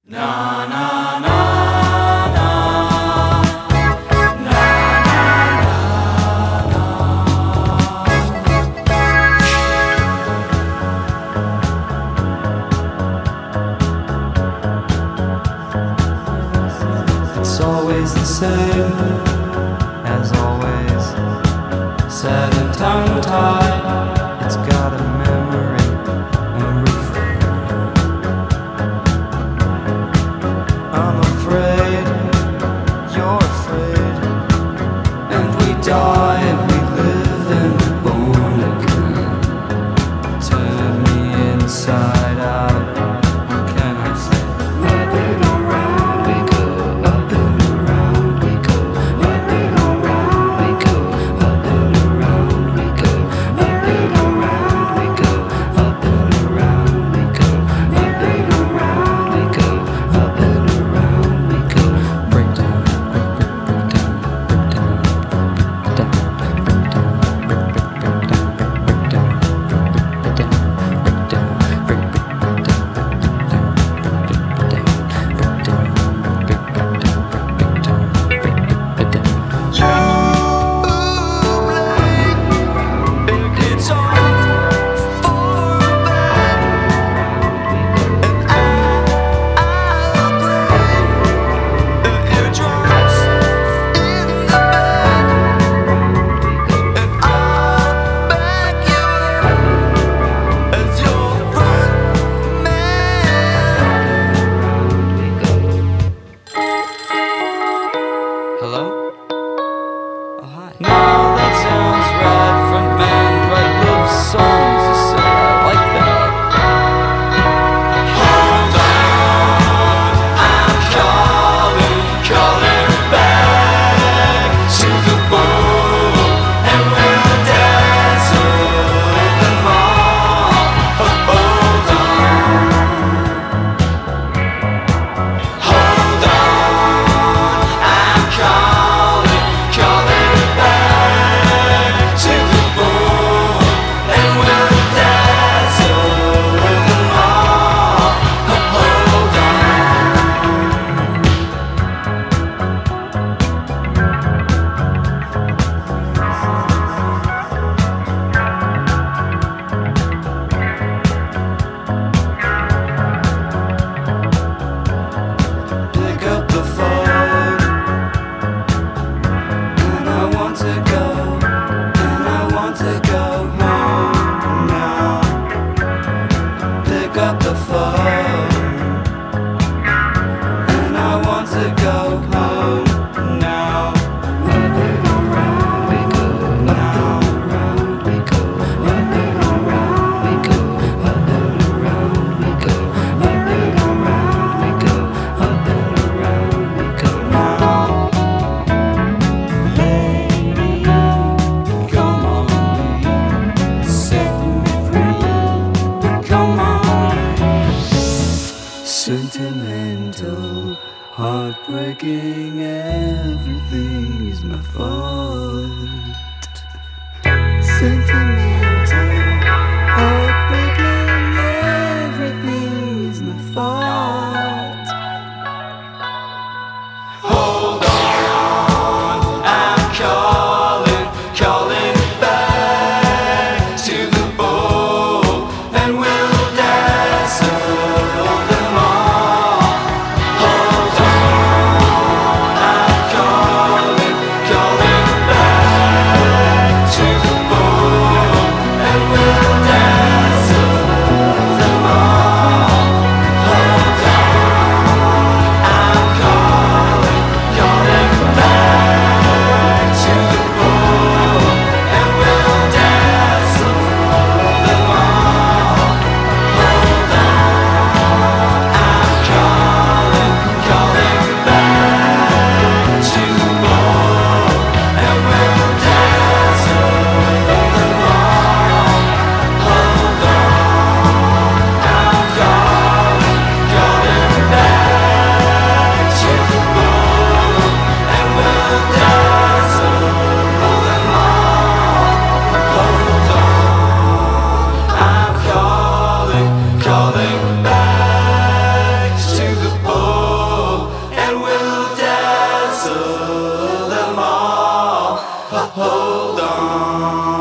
It's always the same, as always, sad and tongue-tied. It's got a memory, a refrain. I'm afraid, you're afraid, and we die and we live and we're born again. Turn me inside out, can I say? Up and around we go, up and around we go, up and around we go, up and around we go, up and around we go, up and around we go, up and around we go, up and around we go. Break down, break down, break down, break down, break down, break down, break down, break down, break down, break down, break Hello? Oh, hi. Now that sounds right. Front man, write love songs. You say I like that. Hold on, I'm calling back to the bowl, and we'll dance over them all. Hold on, hold on, I'm calling back to the bowl, and we'll dance over them all. Hold on. Pick up the phone, and I want to go, and I want to go home now. Pick up the phone, and I want to go home now. Up and around we go, up and around we go, up and around we go, up and around we go, up and around we go, up and around we go now. Lady, come on, set me free. Come on. Sentimental, heartbreaking, everything's my fault. Sentimental, heartbreaking, everything's my fault. Hold on, I'm calling back to the bowl, and we'll dance over them all. Hold on, I'm calling back to the bowl, hold on.